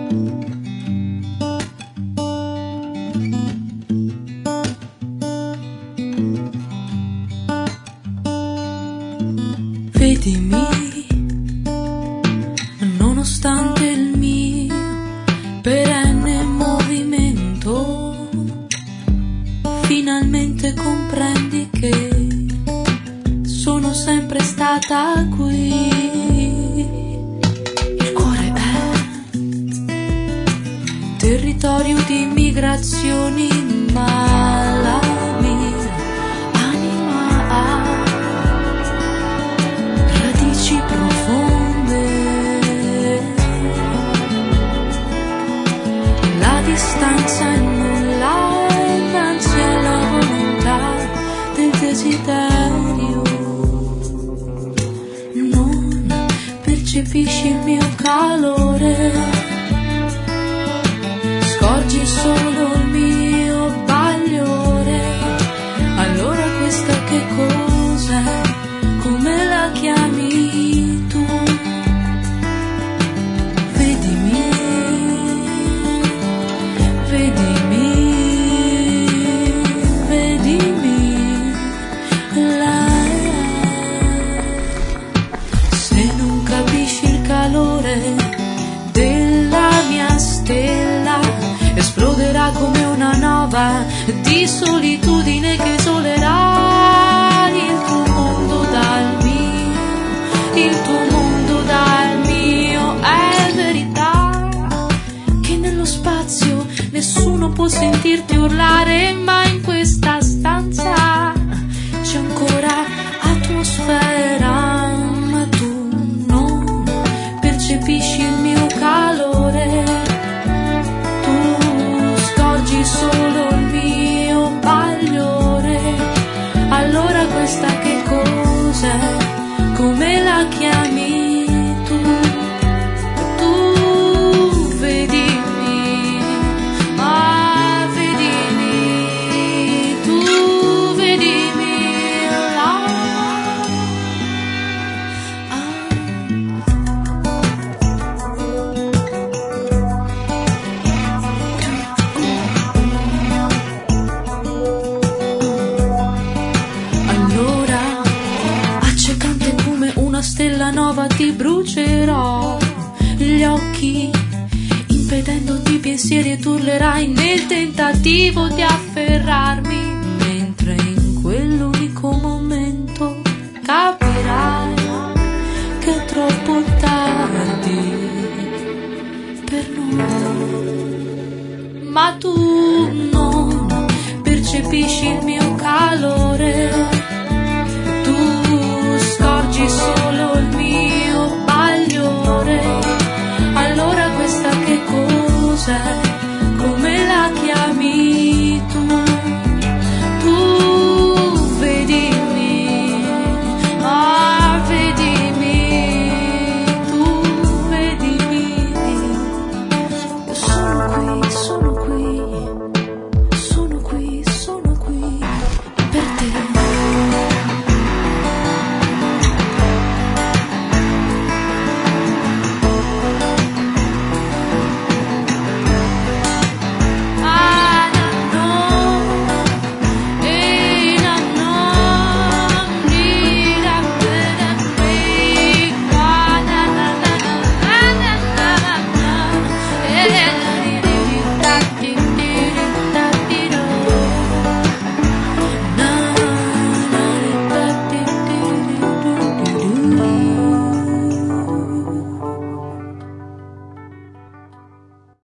Vedimi, nonostante il mio perenne movimento, finalmente comprendi che sono sempre stata qui. Il cuore è territorio di migrazioni, ma la mia anima ha radici profonde. La distanza è nulla innanzi alla volontà del desiderio. Non percepisci il mio calore, scorgi solo il mio bagliore. Allora questa che cos'è? Come la chiami tu? Vedimi, vedimi, vedimi là. Se non capisci il calore della mia stella, esploderà come una nova di solitudine che isolerà il tuo mondo dal mio, il tuo mondo dal mio. È verità che nello spazio nessuno può sentirti urlare, ma in questa stanza c'è ancora atmosfera, ma tu non percepisci il mio calore. Tu scorgi solo il mio bagliore. Allora questa che cos'è? Come la chiami tu? Tu vedimi, ah vedimi, tu vedimi là. Allora, accecante come una stella nova, ti brucerò gli occhi, impedendoti pensieri, e tu urlerai nel tentativo di afferrarmi, mentre in quell'unico momento capirai che è troppo tardi per noi. Ma tu